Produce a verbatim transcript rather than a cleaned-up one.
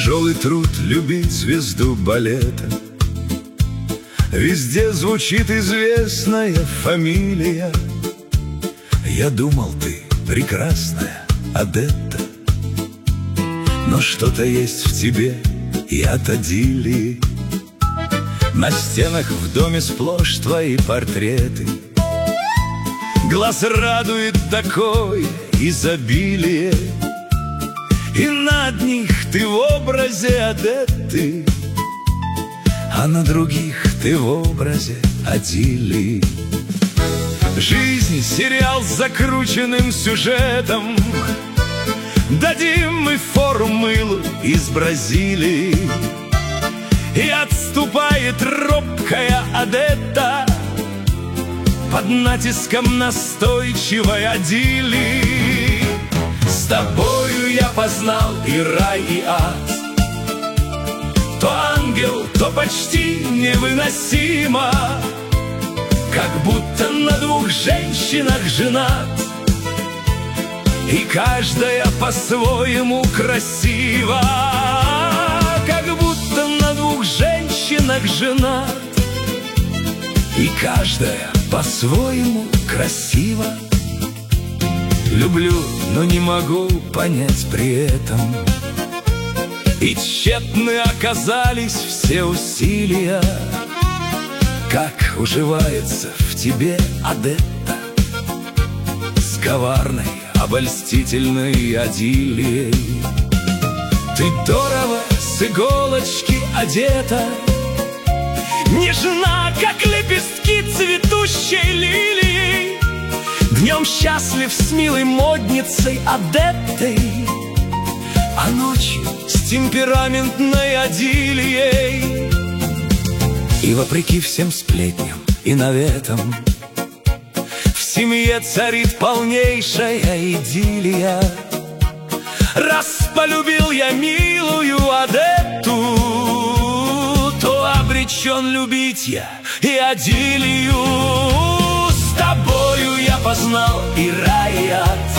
Тяжелый труд любить звезду балета. Везде звучит известная фамилия. Я думал, ты прекрасная Одетта, но что-то есть в тебе и от Адилии. На стенах в доме сплошь твои портреты. Глаз радует такое изобилие, и на одних ты в образе Одетты, а на других ты в образе Адилии. Жизнь — сериал с закрученным сюжетом. Дадим мы фору мылу из Бразилии, и отступает робкая Одетта под натиском настойчивой Адилии. С тобою я познал и рай, и ад, то ангел, то почти невыносимо, как будто на двух женщинах женат, и каждая по-своему красива. Как будто на двух женщинах женат, и каждая по-своему красива. Люблю, но не могу понять при этом, и тщетны оказались все усилия. Как уживается в тебе Одетта с коварной, обольстительной Адилией. Ты здорово с иголочки одета, нежна, как лепестки цветущей лилии. Днем счастлив с милой модницей Одеттой, а ночью с темпераментной Адилией. И вопреки всем сплетням и наветам в семье царит полнейшая идиллия. Раз полюбил я милую Одетту, то обречен любить я и Адилию. С тобою я познал и рай, и ад,